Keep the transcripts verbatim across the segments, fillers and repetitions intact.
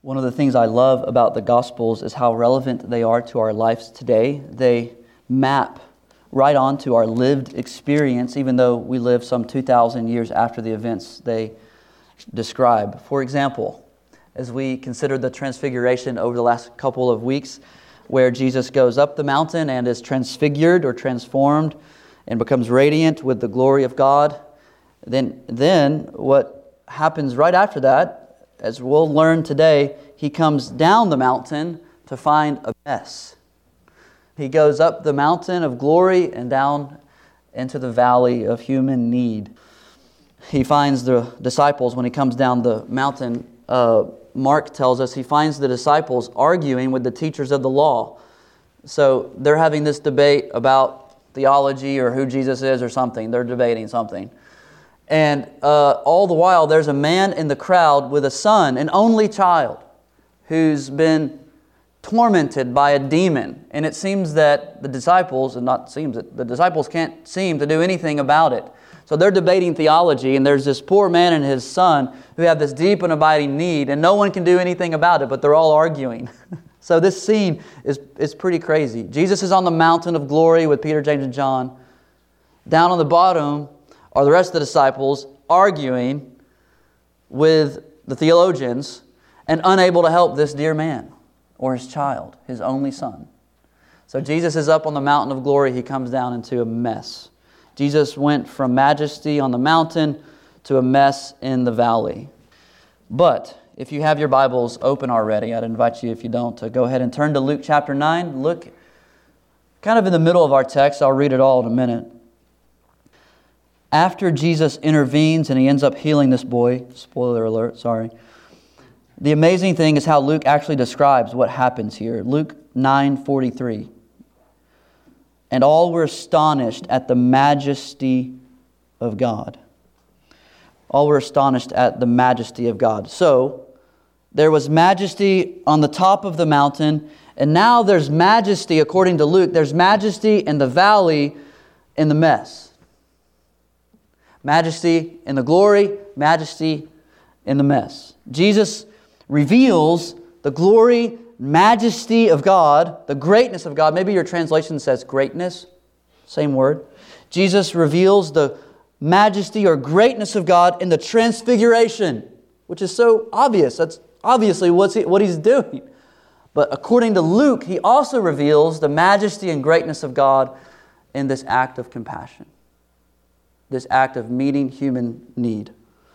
One of the things I love about the Gospels is how relevant they are to our lives today. They map right onto our lived experience, even though we live some two thousand years after the events they describe. For example, as we consider the transfiguration over the last couple of weeks, where Jesus goes up the mountain and is transfigured or transformed and becomes radiant with the glory of God, then, then what happens right after that, as we'll learn today, he comes down the mountain to find a mess. He goes up the mountain of glory and down into the valley of human need. He finds the disciples when he comes down the mountain. Uh, Mark tells us he finds the disciples arguing with the teachers of the law. So they're having this debate about theology or who Jesus is or something. They're debating something. And uh, all the while there's a man in the crowd with a son, an only child, who's been tormented by a demon. And it seems that the disciples, and not seems that the disciples can't seem to do anything about it. So they're debating theology, and there's this poor man and his son who have this deep and abiding need, and no one can do anything about it, but they're all arguing. So this scene is, is pretty crazy. Jesus is on the mountain of glory with Peter, James, and John. Down on the bottom are the rest of the disciples arguing with the theologians and unable to help this dear man or his child, his only son. So Jesus is up on the mountain of glory. He comes down into a mess. Jesus went from majesty on the mountain to a mess in the valley. But if you have your Bibles open already, I'd invite you, if you don't, to go ahead and turn to Luke chapter nine. Look kind of in the middle of our text. I'll read it all in a minute. After Jesus intervenes and he ends up healing this boy, spoiler alert, sorry. The amazing thing is how Luke actually describes what happens here. Luke nine forty-three. And all were astonished at the majesty of God. All were astonished at the majesty of God. So, there was majesty on the top of the mountain, and now there's majesty, according to Luke, there's majesty in the valley in the mess. Majesty in the glory, majesty in the mess. Jesus reveals the glory, majesty of God, the greatness of God. Maybe your translation says greatness, same word. Jesus reveals the majesty or greatness of God in the transfiguration, which is so obvious. That's obviously what's he, what he's doing. But according to Luke, he also reveals the majesty and greatness of God in this act of compassion, this act of meeting human need.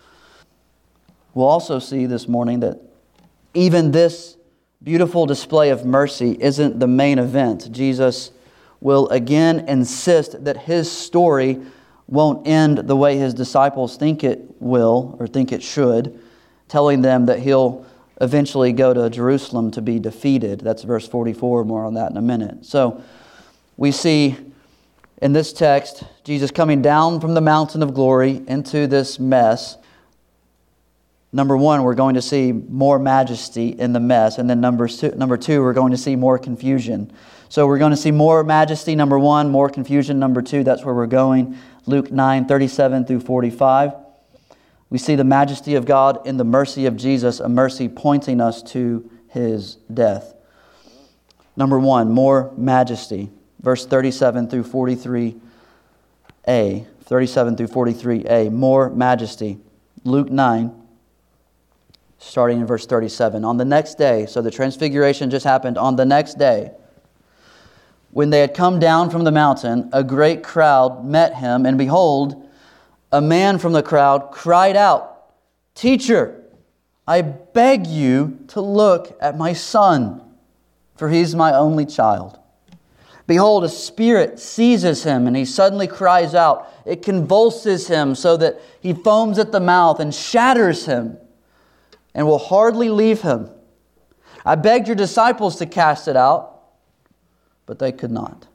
We'll also see this morning that even this beautiful display of mercy isn't the main event. Jesus will again insist that his story won't end the way his disciples think it will or think it should, telling them that he'll eventually go to Jerusalem to be defeated. That's verse forty-four, more on that in a minute. So we see in this text Jesus coming down from the mountain of glory into this mess. Number one, we're going to see more majesty in the mess. And then number two, number two, we're going to see more confusion. So we're going to see more majesty, number one, more confusion, number two. That's where we're going. Luke nine, thirty-seven through forty-five. We see the majesty of God in the mercy of Jesus, a mercy pointing us to his death. Number one, more majesty. Verse thirty-seven through forty-three a. thirty-seven through forty-three a. More majesty. Luke nine. Starting in verse thirty-seven. On the next day, so the transfiguration just happened on the next day, when they had come down from the mountain, a great crowd met him, and behold, a man from the crowd cried out, "Teacher, I beg you to look at my son, for he is my only child. Behold, a spirit seizes him, and he suddenly cries out. It convulses him so that he foams at the mouth and shatters him, and will hardly leave him. I begged your disciples to cast it out, but they could not."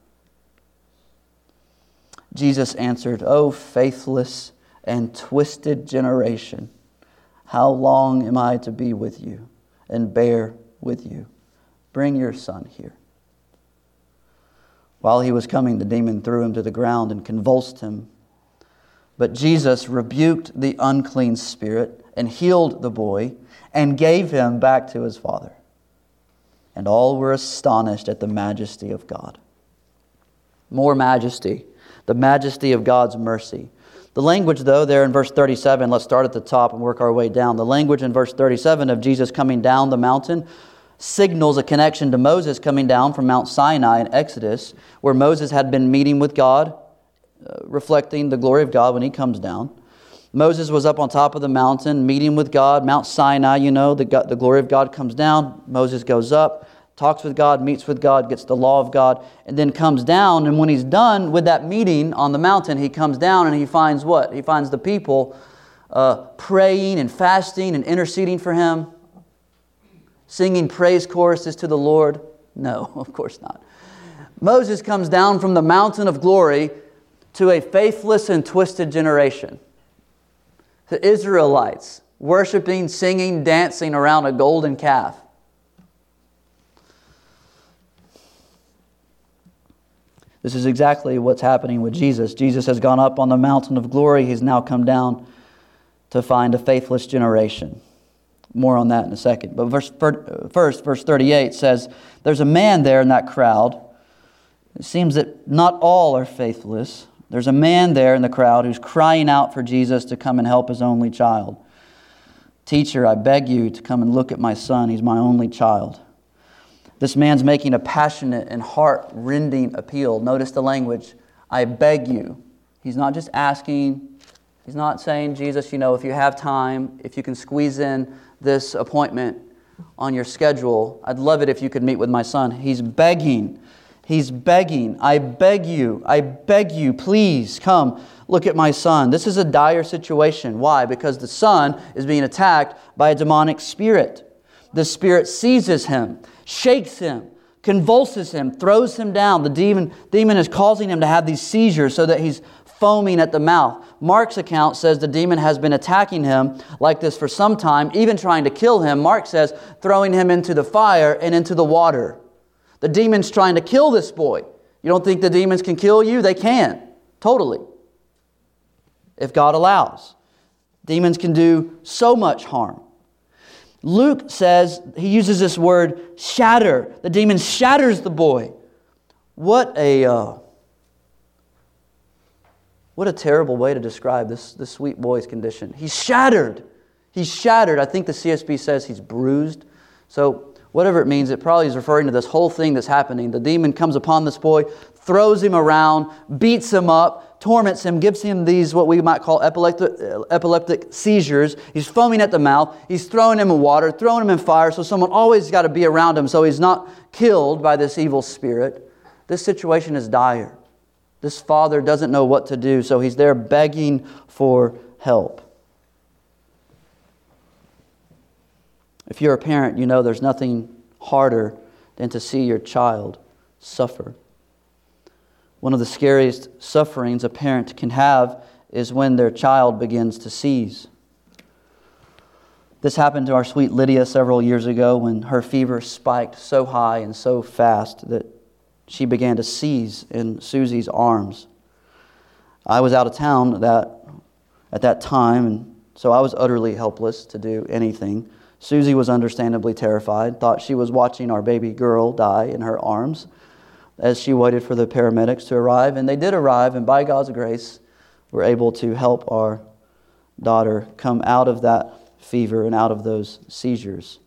Jesus answered, "O faithless and twisted generation, how long am I to be with you and bear with you? Bring your son here." While he was coming, the demon threw him to the ground and convulsed him. But Jesus rebuked the unclean spirit, and healed the boy and gave him back to his father. And all were astonished at the majesty of God. More majesty. The majesty of God's mercy. The language, though, there in verse thirty-seven, let's start at the top and work our way down. The language in verse thirty-seven of Jesus coming down the mountain signals a connection to Moses coming down from Mount Sinai in Exodus, where Moses had been meeting with God, uh, reflecting the glory of God when he comes down. Moses was up on top of the mountain, meeting with God. Mount Sinai, you know, the, God, the glory of God comes down. Moses goes up, talks with God, meets with God, gets the law of God, and then comes down. And when he's done with that meeting on the mountain, he comes down and he finds what? He finds the people uh, praying and fasting and interceding for him, singing praise choruses to the Lord. No, of course not. Moses comes down from the mountain of glory to a faithless and twisted generation. The Israelites worshiping, singing, dancing around a golden calf. This is exactly what's happening with Jesus. Jesus has gone up on the mountain of glory. He's now come down to find a faithless generation. More on that in a second. But verse, first, verse thirty-eight says, there's a man there in that crowd. It seems that not all are faithless. There's a man there in the crowd who's crying out for Jesus to come and help his only child. Teacher, I beg you to come and look at my son. He's my only child. This man's making a passionate and heart-rending appeal. Notice the language. I beg you. He's not just asking. He's not saying, Jesus, you know, if you have time, if you can squeeze in this appointment on your schedule, I'd love it if you could meet with my son. He's begging. He's begging. I beg you. I beg you, please come look at my son. This is a dire situation. Why? Because the son is being attacked by a demonic spirit. The spirit seizes him, shakes him, convulses him, throws him down. The demon, demon is causing him to have these seizures so that he's foaming at the mouth. Mark's account says the demon has been attacking him like this for some time, even trying to kill him. Mark says throwing him into the fire and into the water. The demon's trying to kill this boy. You don't think the demons can kill you? They can. Totally. If God allows. Demons can do so much harm. Luke says, he uses this word, shatter. The demon shatters the boy. What a uh, what a terrible way to describe this, this sweet boy's condition. He's shattered. He's shattered. I think the C S B says he's bruised. So whatever it means, it probably is referring to this whole thing that's happening. The demon comes upon this boy, throws him around, beats him up, torments him, gives him these what we might call epileptic, epileptic seizures. He's foaming at the mouth. He's throwing him in water, throwing him in fire. So someone always got to be around him so he's not killed by this evil spirit. This situation is dire. This father doesn't know what to do, so he's there begging for help. If you're a parent, you know there's nothing harder than to see your child suffer. One of the scariest sufferings a parent can have is when their child begins to seize. This happened to our sweet Lydia several years ago when her fever spiked so high and so fast that she began to seize in Susie's arms. I was out of town that at that time, and so I was utterly helpless to do anything. Susie was understandably terrified, thought she was watching our baby girl die in her arms as she waited for the paramedics to arrive. And they did arrive, and by God's grace, were able to help our daughter come out of that fever and out of those seizures.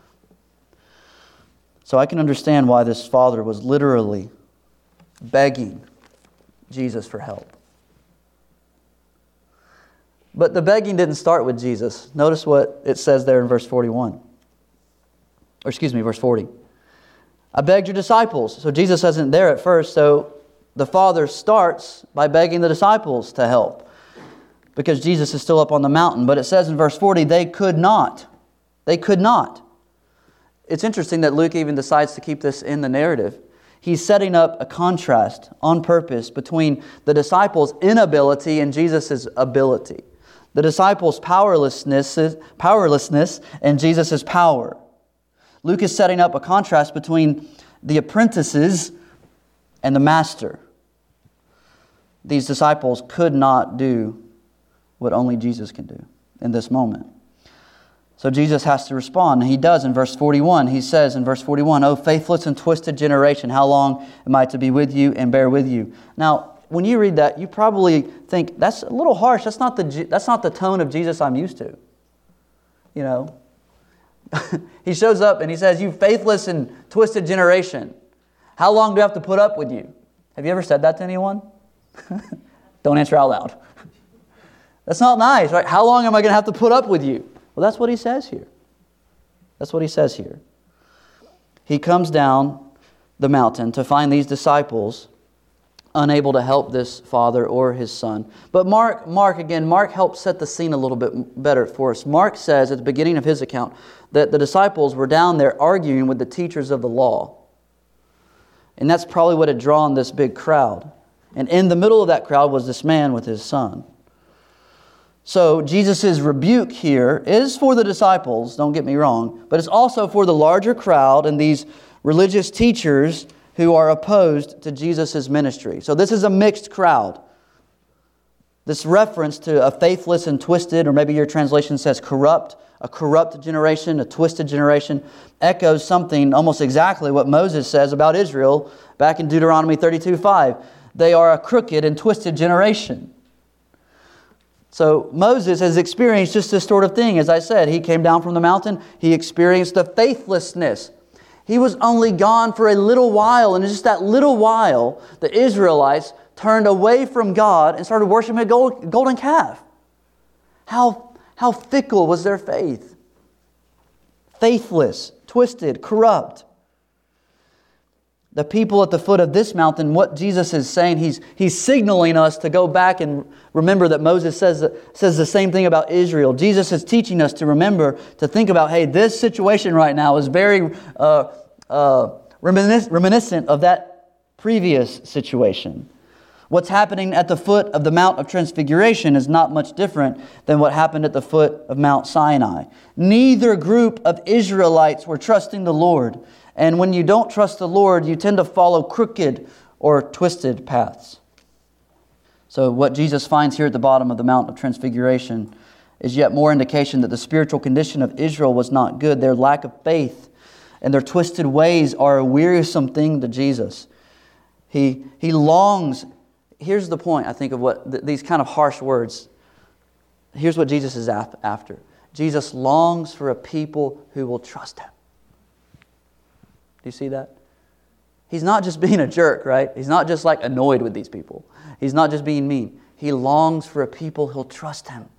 So I can understand why this father was literally begging Jesus for help. But the begging didn't start with Jesus. Notice what it says there in verse forty-one. Or excuse me, verse forty. I begged your disciples. So Jesus isn't there at first, so the Father starts by begging the disciples to help, because Jesus is still up on the mountain. But it says in verse forty, they could not. They could not. It's interesting that Luke even decides to keep this in the narrative. He's setting up a contrast on purpose between the disciples' inability and Jesus' ability. The disciples' powerlessness, powerlessness and Jesus' power. Luke is setting up a contrast between the apprentices and the master. These disciples could not do what only Jesus can do in this moment. So Jesus has to respond, and he does in verse forty-one. He says in verse forty-one, "O faithless and twisted generation, how long am I to be with you and bear with you?" Now, when you read that, you probably think, that's a little harsh. That's not the, that's not the tone of Jesus I'm used to. You know, he shows up and he says, "You faithless and twisted generation, how long do I have to put up with you?" Have you ever said that to anyone? Don't answer out loud. That's not nice, right? How long am I going to have to put up with you? Well, that's what he says here. That's what he says here. He comes down the mountain to find these disciples unable to help this father or his son. But Mark, Mark again, Mark helps set the scene a little bit better for us. Mark says at the beginning of his account that the disciples were down there arguing with the teachers of the law. And that's probably what had drawn this big crowd. And in the middle of that crowd was this man with his son. So Jesus' rebuke here is for the disciples, don't get me wrong, but it's also for the larger crowd and these religious teachers who are opposed to Jesus' ministry. So this is a mixed crowd. This reference to a faithless and twisted, or maybe your translation says corrupt, a corrupt generation, a twisted generation, echoes something almost exactly what Moses says about Israel back in Deuteronomy thirty-two five. They are a crooked and twisted generation. So Moses has experienced just this sort of thing. As I said, he came down from the mountain. He experienced the faithlessness. He was only gone for a little while. And just that little while, the Israelites turned away from God and started worshiping a gold, golden calf. How, how fickle was their faith? Faithless, twisted, corrupt. The people at the foot of this mountain, what Jesus is saying, He's, he's signaling us to go back and remember that Moses says, says the same thing about Israel. Jesus is teaching us to remember, to think about, hey, this situation right now is very uh, uh, reminis- reminiscent of that previous situation. What's happening at the foot of the Mount of Transfiguration is not much different than what happened at the foot of Mount Sinai. Neither group of Israelites were trusting the Lord. And when you don't trust the Lord, you tend to follow crooked or twisted paths. So what Jesus finds here at the bottom of the Mount of Transfiguration is yet more indication that the spiritual condition of Israel was not good. Their lack of faith and their twisted ways are a wearisome thing to Jesus. He, he longs... Here's the point, I think, of what th- these kind of harsh words. Here's what Jesus is after. Jesus longs for a people who will trust Him. Do you see that? He's not just being a jerk, right? He's not just like annoyed with these people. He's not just being mean. He longs for a people who'll trust Him.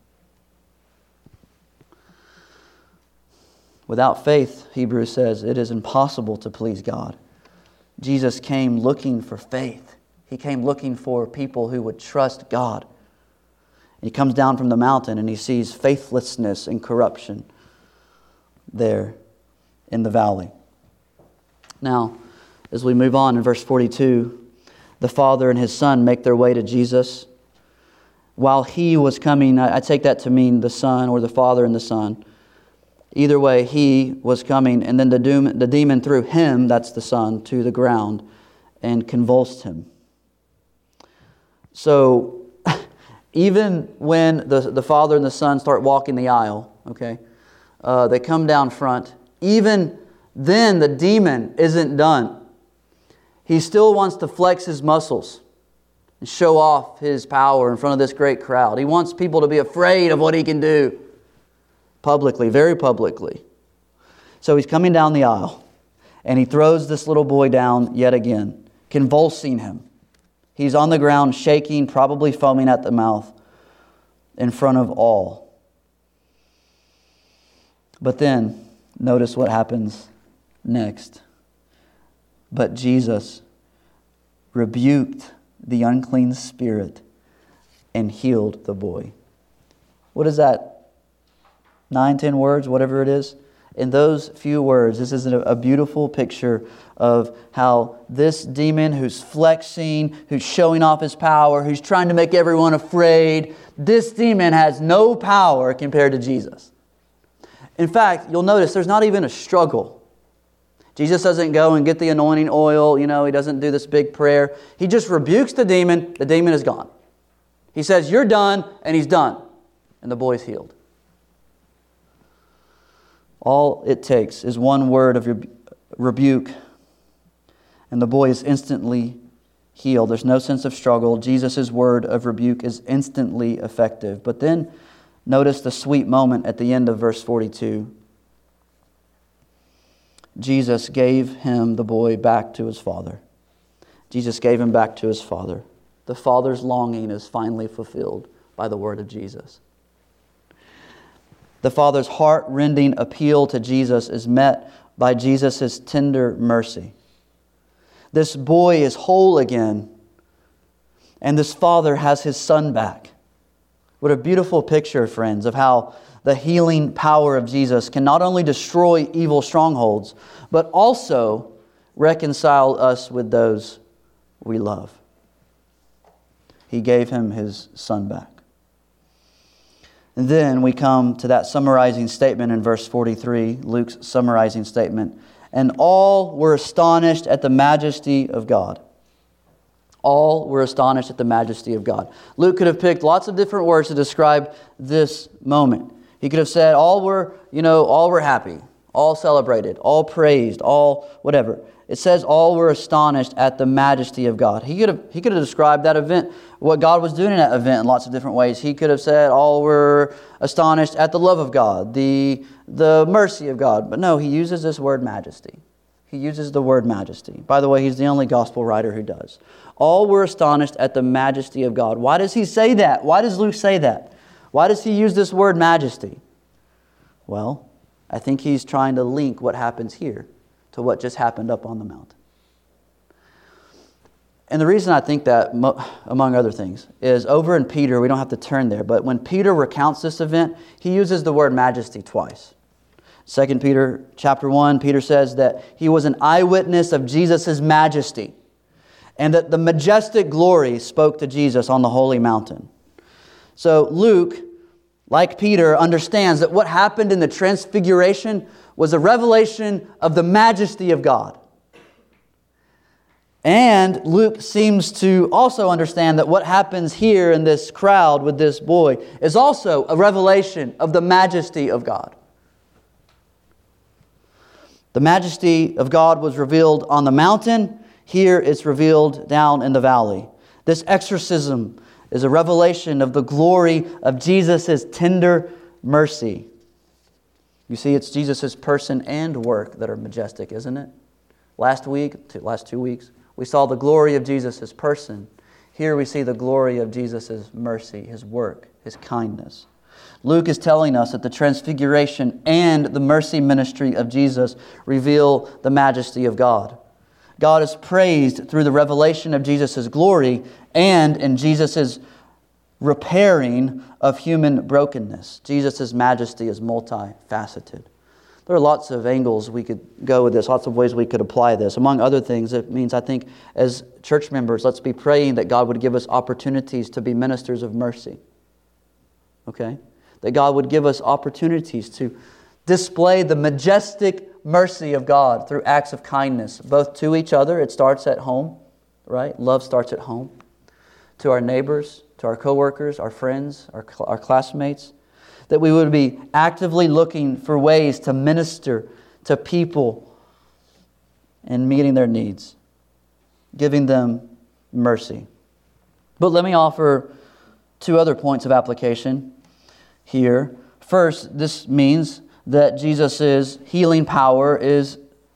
Without faith, Hebrews says, it is impossible to please God. Jesus came looking for faith. He came looking for people who would trust God. He comes down from the mountain and he sees faithlessness and corruption there in the valley. Now, as we move on in verse forty-two, the Father and His Son make their way to Jesus. While He was coming, I take that to mean the Son or the Father and the Son. Either way, He was coming, and then the, doom, the demon threw Him, that's the Son, to the ground and convulsed Him. So, even when the, the Father and the Son start walking the aisle, okay, uh, they come down front, even then the demon isn't done. He still wants to flex his muscles and show off his power in front of this great crowd. He wants people to be afraid of what he can do publicly, very publicly. So he's coming down the aisle and he throws this little boy down yet again, convulsing him. He's on the ground, shaking, probably foaming at the mouth in front of all. But then, notice what happens next. But Jesus rebuked the unclean spirit and healed the boy. What is that? Nine, ten words, whatever it is. In those few words, this is a beautiful picture of how this demon who's flexing, who's showing off his power, who's trying to make everyone afraid, this demon has no power compared to Jesus. In fact, you'll notice there's not even a struggle. Jesus doesn't go and get the anointing oil, you know, He doesn't do this big prayer. He just rebukes the demon, the demon is gone. He says, "You're done," and he's done. And the boy's healed. All it takes is one word of rebu- rebuke, and the boy is instantly healed. There's no sense of struggle. Jesus' word of rebuke is instantly effective. But then notice the sweet moment at the end of verse forty-two. Jesus gave him, the boy, back to his father. Jesus gave him back to his father. The father's longing is finally fulfilled by the word of Jesus. The father's heart-rending appeal to Jesus is met by Jesus' tender mercy. This boy is whole again, and this father has his son back. What a beautiful picture, friends, of how the healing power of Jesus can not only destroy evil strongholds, but also reconcile us with those we love. He gave him his son back. And then we come to that summarizing statement in verse forty-three, Luke's summarizing statement. And all were astonished at the majesty of God. All were astonished at the majesty of God. Luke could have picked lots of different words to describe this moment. He could have said all were, you know, all were happy, all celebrated, all praised, all whatever. It says all were astonished at the majesty of God. He could have he could have described that event, what God was doing in that event in lots of different ways. He could have said all were astonished at the love of God, the the mercy of God. But no, he uses this word majesty. He uses the word majesty. By the way, he's the only gospel writer who does. All were astonished at the majesty of God. Why does he say that? Why does Luke say that? Why does he use this word majesty? Well, I think he's trying to link what happens here to what just happened up on the mountain. And the reason I think that, among other things, is over in Peter, we don't have to turn there, but when Peter recounts this event, he uses the word majesty twice. Second Peter chapter one, Peter says that he was an eyewitness of Jesus' majesty, and that the majestic glory spoke to Jesus on the holy mountain. So Luke, like Peter, understands that what happened in the transfiguration was a revelation of the majesty of God. And Luke seems to also understand that what happens here in this crowd with this boy is also a revelation of the majesty of God. The majesty of God was revealed on the mountain. Here it's revealed down in the valley. This exorcism is a revelation of the glory of Jesus' tender mercy. You see, it's Jesus' person and work that are majestic, isn't it? Last week, last two weeks, we saw the glory of Jesus' person. Here we see the glory of Jesus' mercy, His work, His kindness. Luke is telling us that the transfiguration and the mercy ministry of Jesus reveal the majesty of God. God is praised through the revelation of Jesus' glory and in Jesus' repairing of human brokenness. Jesus' majesty is multifaceted. There are lots of angles we could go with this, lots of ways we could apply this. Among other things, it means, I think, as church members, let's be praying that God would give us opportunities to be ministers of mercy. Okay? That God would give us opportunities to display the majestic mercy of God through acts of kindness, both to each other. It starts at home, right? Love starts at home. To our neighbors, to our coworkers, our friends, our, our classmates. That we would be actively looking for ways to minister to people and meeting their needs, giving them mercy. But let me offer two other points of application here. First, this means that Jesus' healing power is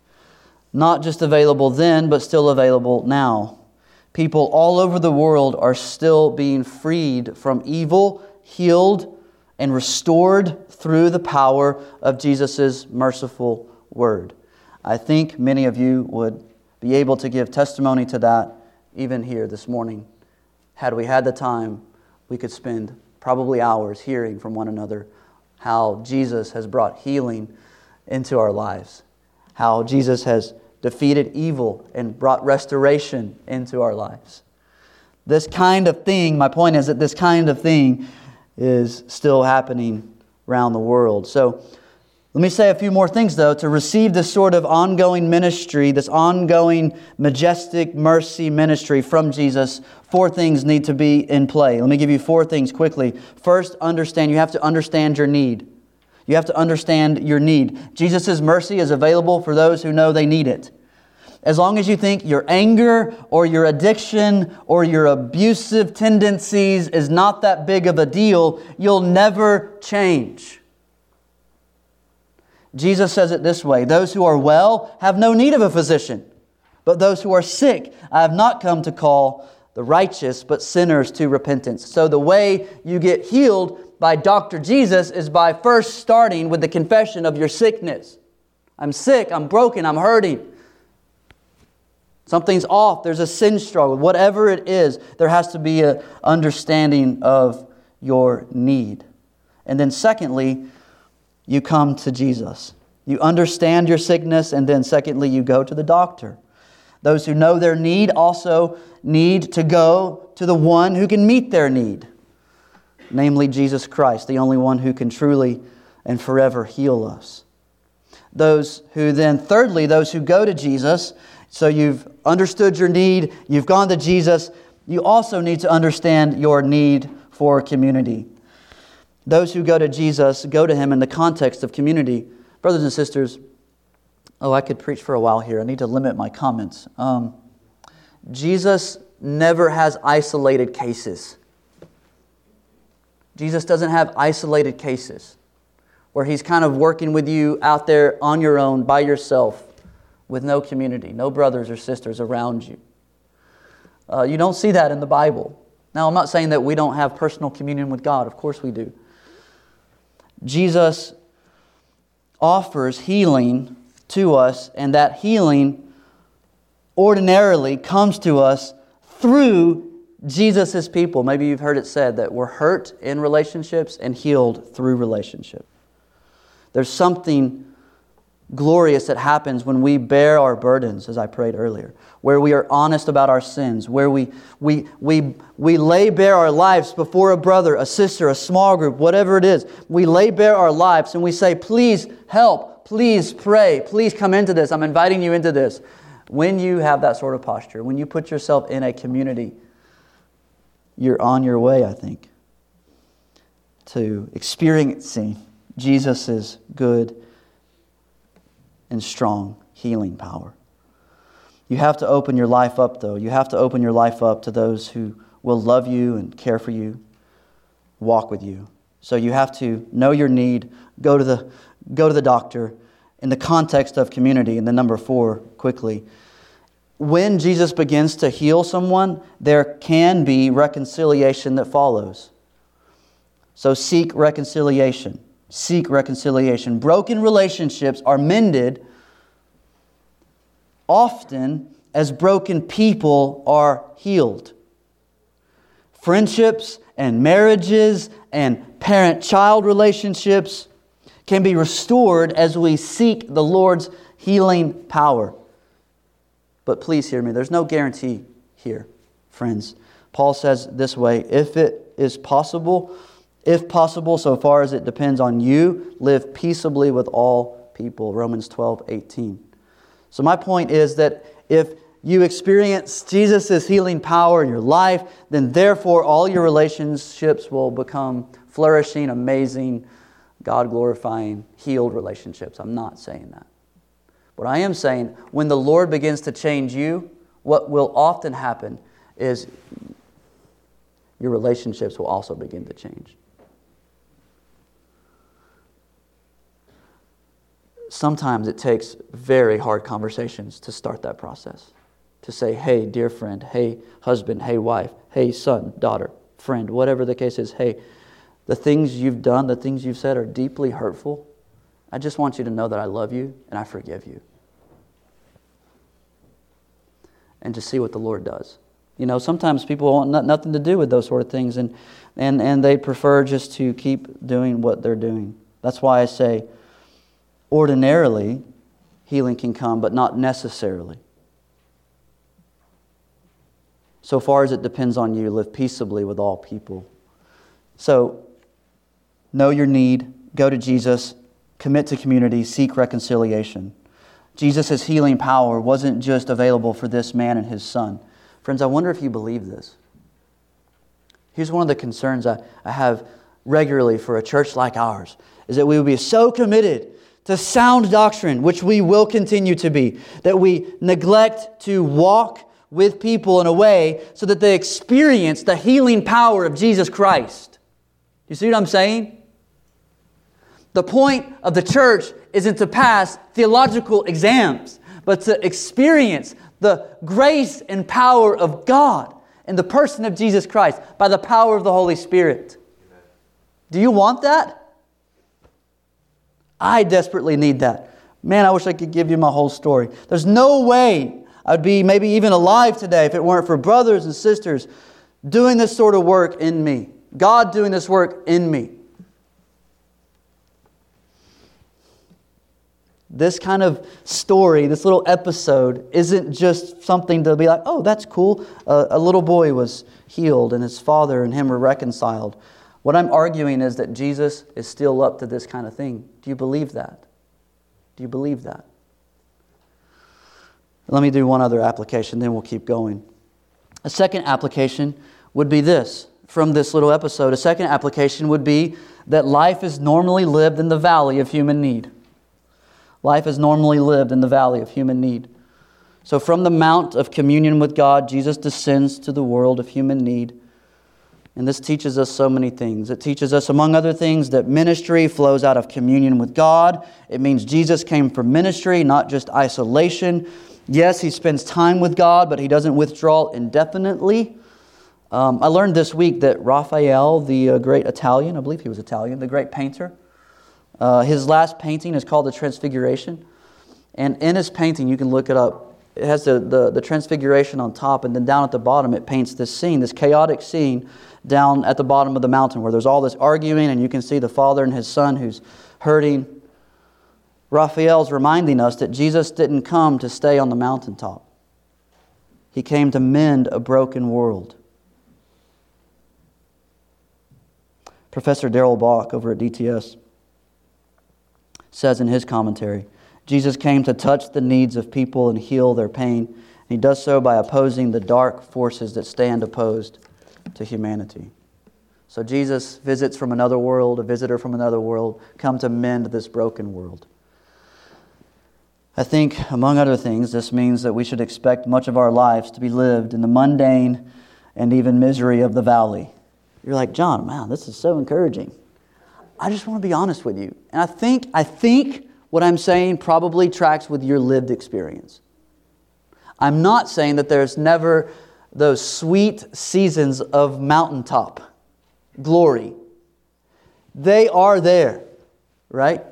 not just available then, but still available now. People all over the world are still being freed from evil, healed, and restored through the power of Jesus' merciful word. I think many of you would be able to give testimony to that even here this morning. Had we had the time, we could spend probably hours hearing from one another how Jesus has brought healing into our lives, how Jesus has defeated evil and brought restoration into our lives. This kind of thing, my point is that this kind of thing is still happening around the world. So let me say a few more things, though. To receive this sort of ongoing ministry, this ongoing majestic mercy ministry from Jesus, four things need to be in play. Let me give you four things quickly. First, understand. You have to understand your need. You have to understand your need. Jesus' mercy is available for those who know they need it. As long as you think your anger or your addiction or your abusive tendencies is not that big of a deal, you'll never change. Jesus says it this way, those who are well have no need of a physician, but those who are sick, I have not come to call the righteous, but sinners to repentance. So the way you get healed by Doctor Jesus is by first starting with the confession of your sickness. I'm sick, I'm broken, I'm hurting. Something's off, there's a sin struggle. Whatever it is, there has to be an understanding of your need. And then secondly, you come to Jesus. You understand your sickness, and then secondly, you go to the doctor. Those who know their need also need to go to the one who can meet their need, namely Jesus Christ, the only one who can truly and forever heal us. Those who then, thirdly, those who go to Jesus, so you've understood your need, you've gone to Jesus, you also need to understand your need for community. Those who go to Jesus go to Him in the context of community. Brothers and sisters, oh, I could preach for a while here. I need to limit my comments. Um, Jesus never has isolated cases. Jesus doesn't have isolated cases where He's kind of working with you out there on your own, by yourself, with no community, no brothers or sisters around you. Uh, you don't see that in the Bible. Now, I'm not saying that we don't have personal communion with God. Of course we do. Jesus offers healing to us, and that healing ordinarily comes to us through Jesus' people. Maybe you've heard it said that we're hurt in relationships and healed through relationship. There's something glorious that happens when we bear our burdens, as I prayed earlier, where we are honest about our sins, where we we we we lay bare our lives before a brother, a sister, a small group, whatever it is. We lay bare our lives and we say, please help, please pray, please come into this. I'm inviting you into this. When you have that sort of posture, when you put yourself in a community, you're on your way, I think, to experiencing Jesus' good and strong healing power. You have to open your life up, though. You have to open your life up to those who will love you and care for you, walk with you. So you have to know your need, go to the go to the doctor in the context of community. And then number four, quickly, when Jesus begins to heal someone, there can be reconciliation that follows. So seek reconciliation. Seek reconciliation. Broken relationships are mended often as broken people are healed. Friendships and marriages and parent-child relationships can be restored as we seek the Lord's healing power. But please hear me, there's no guarantee here, friends. Paul says this way, if it is possible, if possible, so far as it depends on you, live peaceably with all people. Romans twelve eighteen. So my point is that if you experience Jesus' healing power in your life, then therefore all your relationships will become flourishing, amazing, God-glorifying, healed relationships. I'm not saying that. What I am saying, when the Lord begins to change you, what will often happen is your relationships will also begin to change. Sometimes it takes very hard conversations to start that process. To say, hey, dear friend, hey, husband, hey, wife, hey, son, daughter, friend, whatever the case is, hey, the things you've done, the things you've said are deeply hurtful. I just want you to know that I love you and I forgive you. And to see what the Lord does. You know, sometimes people want nothing to do with those sort of things, and, and, and they prefer just to keep doing what they're doing. That's why I say, ordinarily, healing can come, but not necessarily. So far as it depends on you, live peaceably with all people. So, know your need, go to Jesus, commit to community, seek reconciliation. Jesus' healing power wasn't just available for this man and his son. Friends, I wonder if you believe this. Here's one of the concerns I, I have regularly for a church like ours is that we would be so committed to sound doctrine, which we will continue to be, that we neglect to walk with people in a way so that they experience the healing power of Jesus Christ. You see what I'm saying? The point of the church isn't to pass theological exams, but to experience the grace and power of God in the person of Jesus Christ by the power of the Holy Spirit. Do you want that? I desperately need that. Man, I wish I could give you my whole story. There's no way I'd be maybe even alive today if it weren't for brothers and sisters doing this sort of work in me. God doing this work in me. This kind of story, this little episode, isn't just something to be like, oh, that's cool. Uh, a little boy was healed and his father and him were reconciled. What I'm arguing is that Jesus is still up to this kind of thing. Do you believe that? Do you believe that? Let me do one other application, then we'll keep going. A second application would be this, from this little episode. A second application would be that life is normally lived in the valley of human need. Life is normally lived in the valley of human need. So from the mount of communion with God, Jesus descends to the world of human need. And this teaches us so many things. It teaches us, among other things, that ministry flows out of communion with God. It means Jesus came for ministry, not just isolation. Yes, He spends time with God, but He doesn't withdraw indefinitely. Um, I learned this week that Raphael, the uh, great Italian, I believe he was Italian, the great painter, uh, his last painting is called The Transfiguration. And in his painting, you can look it up, it has the, the, the Transfiguration on top, and then down at the bottom it paints this scene, this chaotic scene down at the bottom of the mountain where there's all this arguing, and you can see the father and his son who's hurting. Raphael's reminding us that Jesus didn't come to stay on the mountaintop. He came to mend a broken world. Professor Darrell Bock over at D T S says in his commentary, Jesus came to touch the needs of people and heal their pain. And He does so by opposing the dark forces that stand opposed to humanity. So Jesus visits from another world, a visitor from another world, come to mend this broken world. I think, among other things, this means that we should expect much of our lives to be lived in the mundane and even misery of the valley. You're like, John, man, this is so encouraging. I just want to be honest with you. And I think, I think what I'm saying probably tracks with your lived experience. I'm not saying that there's never those sweet seasons of mountaintop glory. They are there, right?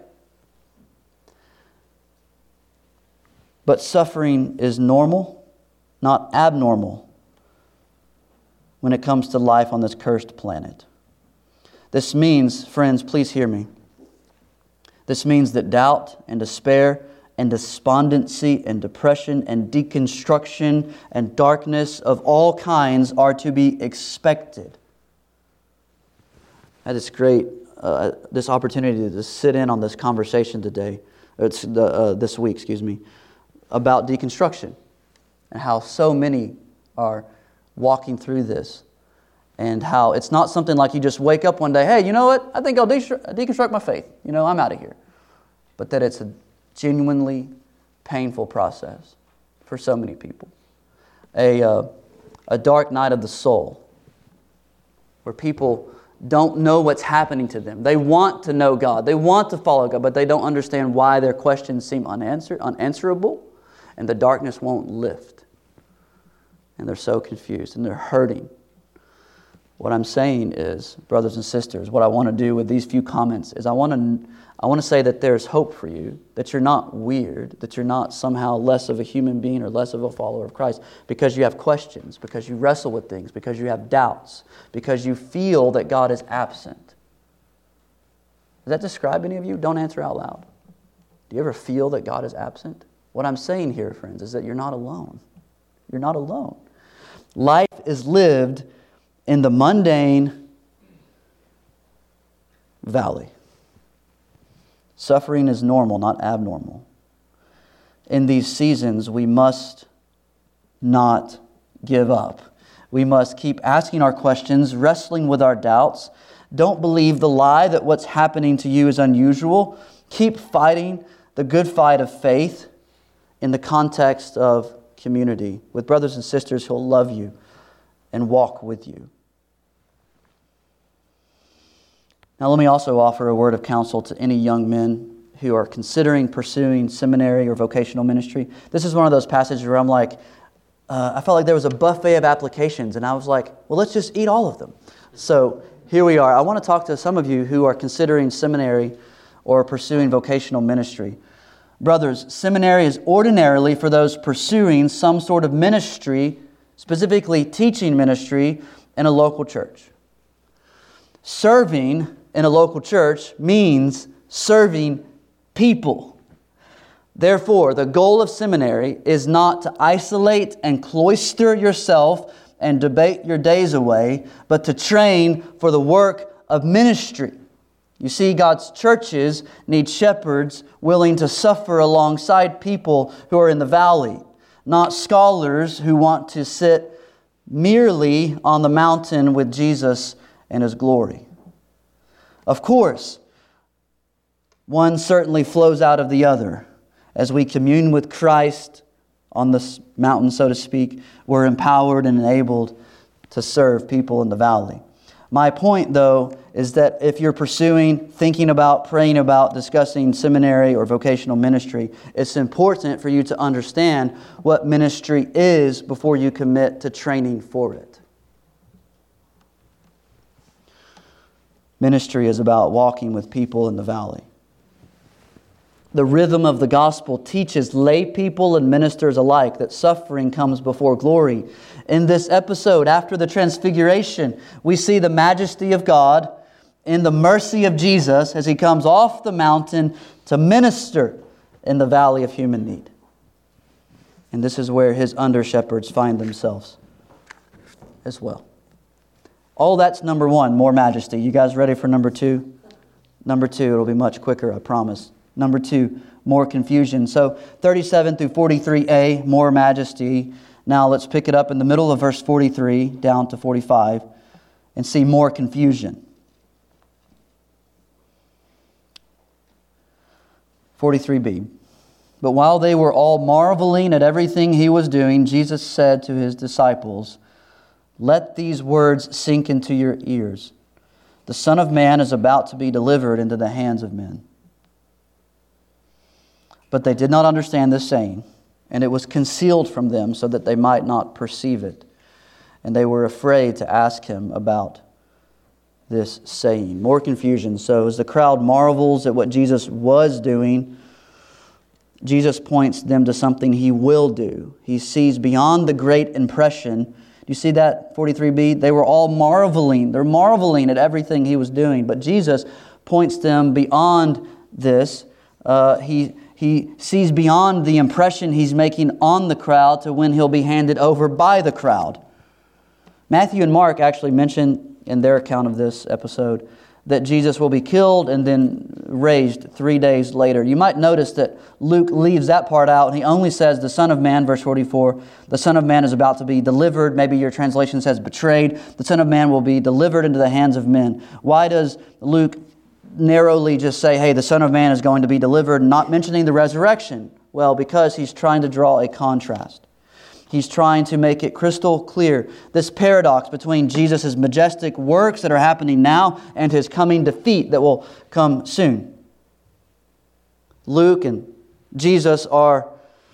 But suffering is normal, not abnormal, when it comes to life on this cursed planet. This means, friends, please hear me. This means that doubt and despair and despondency and depression and deconstruction and darkness of all kinds are to be expected. I had this great, uh, this opportunity to sit in on this conversation today, it's the, uh, this week, excuse me, about deconstruction and how so many are walking through this. And how it's not something like you just wake up one day, hey, you know what? I think I'll de- deconstruct my faith. You know, I'm out of here. But that it's a genuinely painful process for so many people. A, uh, a dark night of the soul where people don't know what's happening to them. They want to know God. They want to follow God, but they don't understand why their questions seem unanswered, unanswerable, and the darkness won't lift. And they're so confused and they're hurting. What I'm saying is, brothers and sisters, what I want to do with these few comments is I want to I want to say that there's hope for you, that you're not weird, that you're not somehow less of a human being or less of a follower of Christ because you have questions, because you wrestle with things, because you have doubts, because you feel that God is absent. Does that describe any of you? Don't answer out loud. Do you ever feel that God is absent? What I'm saying here, friends, is that you're not alone. You're not alone. Life is lived in the mundane valley. Suffering is normal, not abnormal. In these seasons, we must not give up. We must keep asking our questions, wrestling with our doubts, Don't believe the lie that what's happening to you is unusual. Keep fighting the good fight of faith in the context of community. With brothers and sisters who'll love you and walk with you. Now let me also offer a word of counsel to any young men who are considering pursuing seminary or vocational ministry. This is one of those passages where I'm like, uh, I felt like there was a buffet of applications, and I was like, well, let's just eat all of them. So here we are. I want to talk to some of you who are considering seminary or pursuing vocational ministry. Brothers, seminary is ordinarily for those pursuing some sort of ministry, specifically teaching ministry in a local church. Serving in a local church means serving people. Therefore, the goal of seminary is not to isolate and cloister yourself and debate your days away, but to train for the work of ministry. You see, God's churches need shepherds willing to suffer alongside people who are in the valley, not scholars who want to sit merely on the mountain with Jesus and His glory. Of course, one certainly flows out of the other. As we commune with Christ on this mountain, so to speak, we're empowered and enabled to serve people in the valley. My point, though, is that if you're pursuing, thinking about, praying about, discussing seminary or vocational ministry, it's important for you to understand what ministry is before you commit to training for it. Ministry is about walking with people in the valley. The rhythm of the gospel teaches lay people and ministers alike that suffering comes before glory. In this episode, after the transfiguration, we see the majesty of God in the mercy of Jesus as He comes off the mountain to minister in the valley of human need. And this is where His under-shepherds find themselves as well. All that's number one, more majesty. You guys ready for number two? Number two, it'll be much quicker, I promise. Number two, more confusion. So thirty-seven through forty-three a, more majesty. Now let's pick it up in the middle of verse forty-three down to forty-five and see more confusion. forty-three b. But while they were all marveling at everything He was doing, Jesus said to His disciples, "Let these words sink into your ears. The Son of Man is about to be delivered into the hands of men." But they did not understand this saying, and it was concealed from them so that they might not perceive it. And they were afraid to ask Him about this saying. More confusion. So as the crowd marvels at what Jesus was doing, Jesus points them to something He will do. He sees beyond the great impression. Do you see that, forty-three b? They were all marveling. They're marveling at everything He was doing. But Jesus points them beyond this. Uh, he He sees beyond the impression He's making on the crowd to when He'll be handed over by the crowd. Matthew and Mark actually mention in their account of this episode that Jesus will be killed and then raised three days later. You might notice that Luke leaves that part out, and he only says the Son of Man, verse forty-four, the Son of Man is about to be delivered. Maybe your translation says betrayed. The Son of Man will be delivered into the hands of men. Why does Luke narrowly just say, hey, the Son of Man is going to be delivered, not mentioning the resurrection? Well, because he's trying to draw a contrast. He's trying to make it crystal clear, this paradox between Jesus' majestic works that are happening now and His coming defeat that will come soon. Luke and Jesus are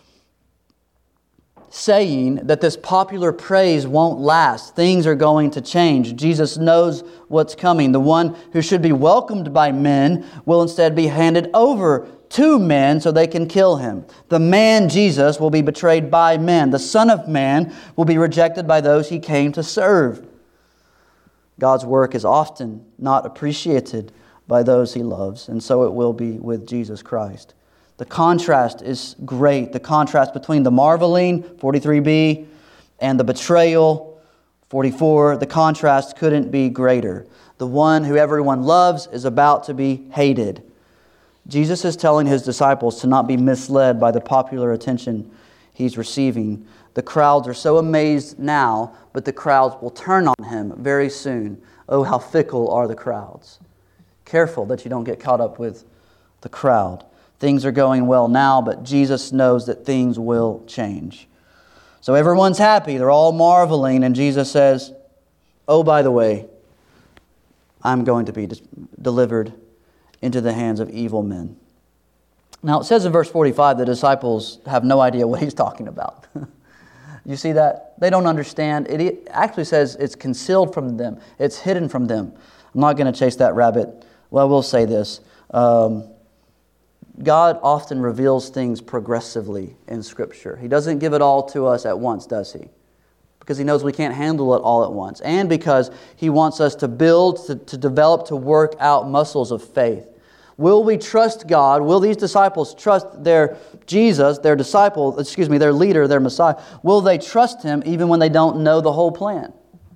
saying that this popular praise won't last. Things are going to change. Jesus knows what's coming. The one who should be welcomed by men will instead be handed over to men so they can kill Him. The man, Jesus, will be betrayed by men. The Son of Man will be rejected by those He came to serve. God's work is often not appreciated by those He loves, and so it will be with Jesus Christ. The contrast is great. The contrast between the marveling, forty-three b, and the betrayal, forty-four, the contrast couldn't be greater. The one who everyone loves is about to be hated. Jesus is telling His disciples to not be misled by the popular attention He's receiving. The crowds are so amazed now, but the crowds will turn on Him very soon Oh, how fickle are the crowds. Careful that you don't get caught up with the crowd. Things are going well now, but Jesus knows that things will change. So everyone's happy. They're all marveling. And Jesus says, oh, by the way, I'm going to be delivered into the hands of evil men. Now, it says in verse forty-five, the disciples have no idea what he's talking about. You see that? They don't understand. It actually says it's concealed from them. It's hidden from them. I'm not going to chase that rabbit. Well, I will say this. Um, God often reveals things progressively in Scripture. He doesn't give it all to us at once, does He? Because He knows we can't handle it all at once. And because He wants us to build, to, to develop, to work out muscles of faith. Will we trust God? Will these disciples trust their Jesus, their disciple, excuse me, their leader, their Messiah? Will they trust Him even when they don't know the whole plan?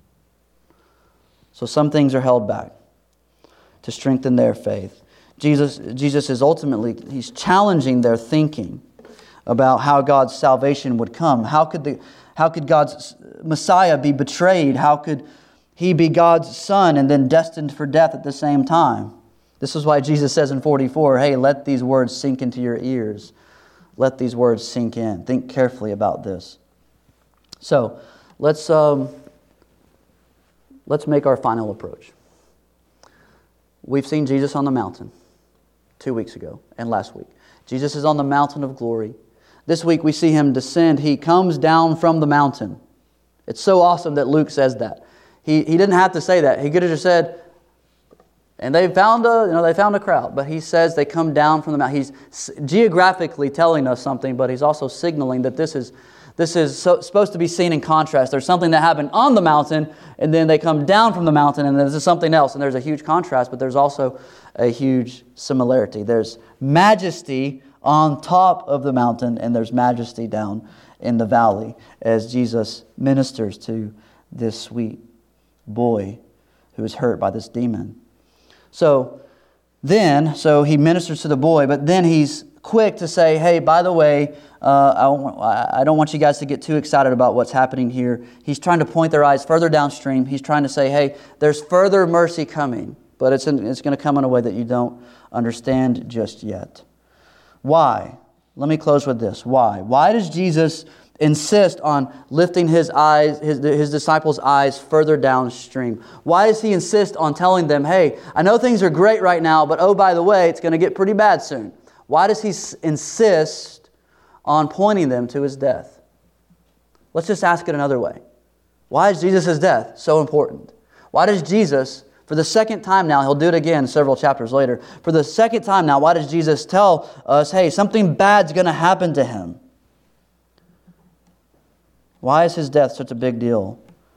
So some things are held back to strengthen their faith. Jesus, Jesus is ultimately, He's challenging their thinking about how God's salvation would come. How could the, how could God's Messiah be betrayed? How could He be God's Son and then destined for death at the same time? This is why Jesus says in forty-four, hey, let these words sink into your ears. Let these words sink in. Think carefully about this. So, let's um, let's make our final approach. We've seen Jesus on the mountain two weeks ago and last week. Jesus is on the mountain of glory. This week we see Him descend. He comes down from the mountain. It's so awesome that Luke says that. He, he didn't have to say that. He could have just said, and they found a, you know, they found a crowd. But He says they come down from the mountain. He's geographically telling us something, but He's also signaling that this is This is so, supposed to be seen in contrast. There's something that happened on the mountain, and then they come down from the mountain, and this is something else. And there's a huge contrast, but there's also a huge similarity. There's majesty on top of the mountain, and there's majesty down in the valley as Jesus ministers to this sweet boy who is hurt by this demon. So then, so He ministers to the boy, but then He's quick to say, hey, by the way, uh, I, want, I don't want you guys to get too excited about what's happening here. He's trying to point their eyes further downstream. He's trying to say, hey, there's further mercy coming, but it's, in, it's going to come in a way that you don't understand just yet. Why? Let me close with this. Why? Why does Jesus insist on lifting His eyes, his, his disciples' eyes further downstream? Why does He insist on telling them, hey, I know things are great right now, but oh, by the way, it's going to get pretty bad soon? Why does He insist on pointing them to His death? Let's just ask it another way. Why is Jesus' death so important? Why does Jesus, for the second time now, He'll do it again several chapters later, for the second time now, why does Jesus tell us, hey, something bad's going to happen to Him? Why is His death such a big deal?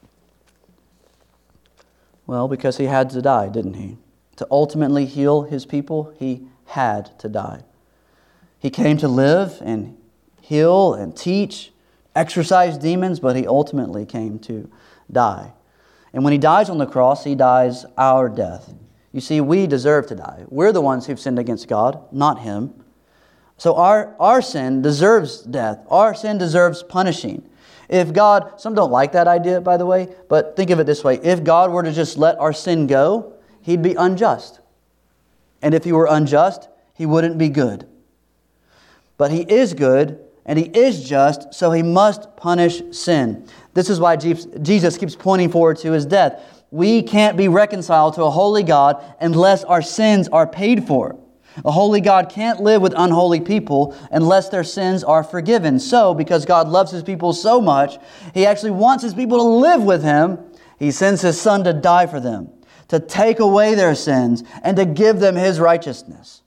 Well, because He had to die, didn't He? To ultimately heal His people, He had to die. He came to live and heal and teach, exorcise demons, but He ultimately came to die. And when He dies on the cross, He dies our death. You see, we deserve to die. We're the ones who've sinned against God, not Him. So our, our sin deserves death. Our sin deserves punishing. If God, some don't like that idea, by the way, but think of it this way. If God were to just let our sin go, He'd be unjust. And if He were unjust, He wouldn't be good. But He is good, and He is just, so He must punish sin. This is why Jesus keeps pointing forward to His death. We can't be reconciled to a holy God unless our sins are paid for. A holy God can't live with unholy people unless their sins are forgiven. So, because God loves His people so much, He actually wants His people to live with Him. He sends His Son to die for them, to take away their sins, and to give them His righteousness.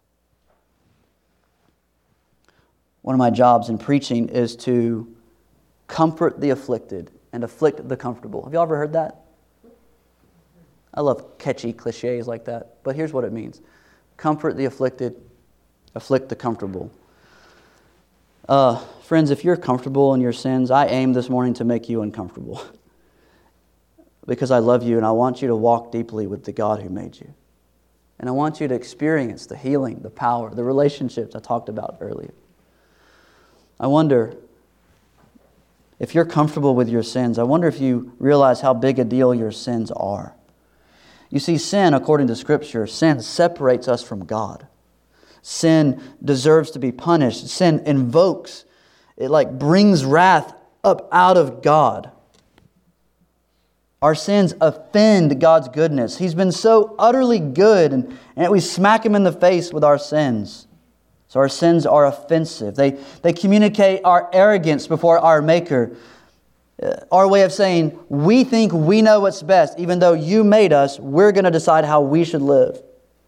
One of my jobs in preaching is to comfort the afflicted and afflict the comfortable. Have you ever heard that? I love catchy cliches like that, but here's what it means. Comfort the afflicted, afflict the comfortable. Uh, friends, if you're comfortable in your sins, I aim this morning to make you uncomfortable. Because I love you and I want you to walk deeply with the God who made you. And I want you to experience the healing, the power, the relationships I talked about earlier. I wonder if you're comfortable with your sins, I wonder if you realize how big a deal your sins are. You see, sin, according to Scripture, sin separates us from God. Sin deserves to be punished. Sin invokes, it like brings wrath up out of God. Our sins offend God's goodness. He's been so utterly good, and, and we smack Him in the face with our sins. So our sins are offensive. They, they communicate our arrogance before our Maker. Uh, our way of saying, we think we know what's best. Even though you made us, we're going to decide how we should live.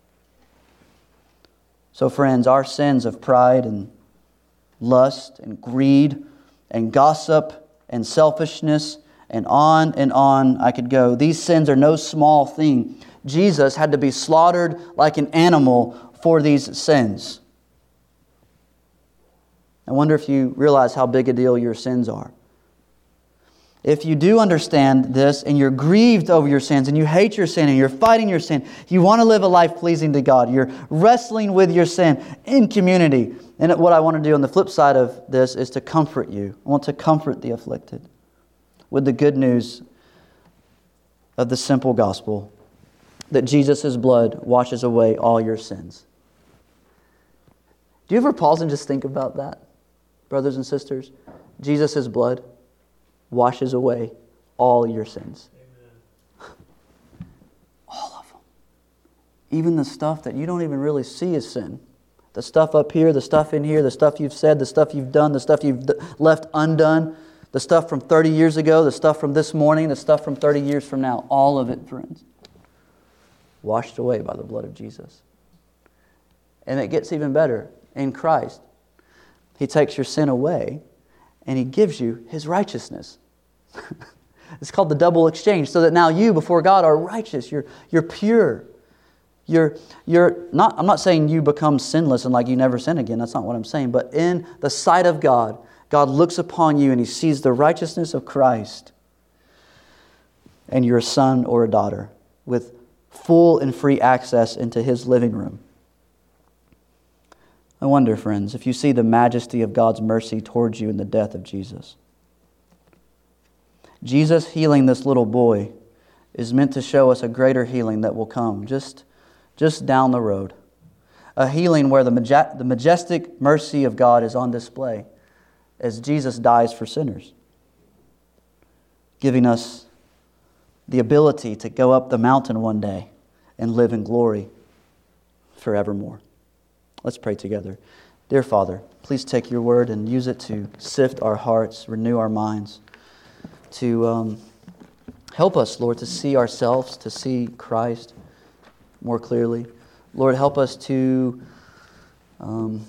So friends, our sins of pride and lust and greed and gossip and selfishness and on and on I could go. These sins are no small thing. Jesus had to be slaughtered like an animal for these sins. I wonder if you realize how big a deal your sins are. If you do understand this and you're grieved over your sins and you hate your sin and you're fighting your sin, you want to live a life pleasing to God. You're wrestling with your sin in community. And what I want to do on the flip side of this is to comfort you. I want to comfort the afflicted with the good news of the simple gospel that Jesus' blood washes away all your sins. Do you ever pause and just think about that, brothers and sisters? Jesus' blood washes away all your sins. Amen. All of them. Even the stuff that you don't even really see as sin. The stuff up here, the stuff in here, the stuff you've said, the stuff you've done, the stuff you've left undone, the stuff from thirty years ago, the stuff from this morning, the stuff from thirty years from now. All of it, friends, washed away by the blood of Jesus. And it gets even better. In Christ, He takes your sin away and He gives you His righteousness. It's called the double exchange, so that now you before God are righteous. You're, you're pure. You're, you're not, I'm not saying you become sinless and like you never sin again. That's not what I'm saying. But in the sight of God, God looks upon you and He sees the righteousness of Christ. And you're a son or a daughter with full and free access into His living room. I wonder, friends, if you see the majesty of God's mercy towards you in the death of Jesus. Jesus healing this little boy is meant to show us a greater healing that will come just, just down the road. A healing where the, maje- the majestic mercy of God is on display as Jesus dies for sinners, giving us the ability to go up the mountain one day and live in glory forevermore. Let's pray together. Dear Father, please take your word and use it to sift our hearts, renew our minds, to um, help us, Lord, to see ourselves, to see Christ more clearly. Lord, help us to um,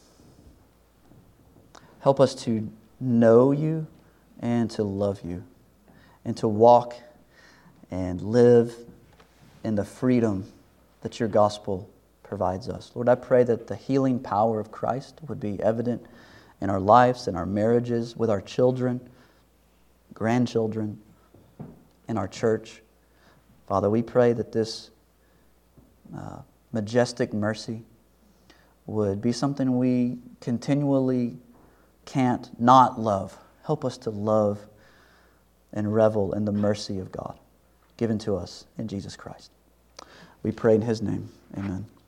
help us to know you and to love you and to walk and live in the freedom that your gospel provides us. Lord, I pray that the healing power of Christ would be evident in our lives, in our marriages, with our children, grandchildren, in our church. Father, we pray that this uh, majestic mercy would be something we continually can't not love. Help us to love and revel in the mercy of God given to us in Jesus Christ. We pray in His name. Amen.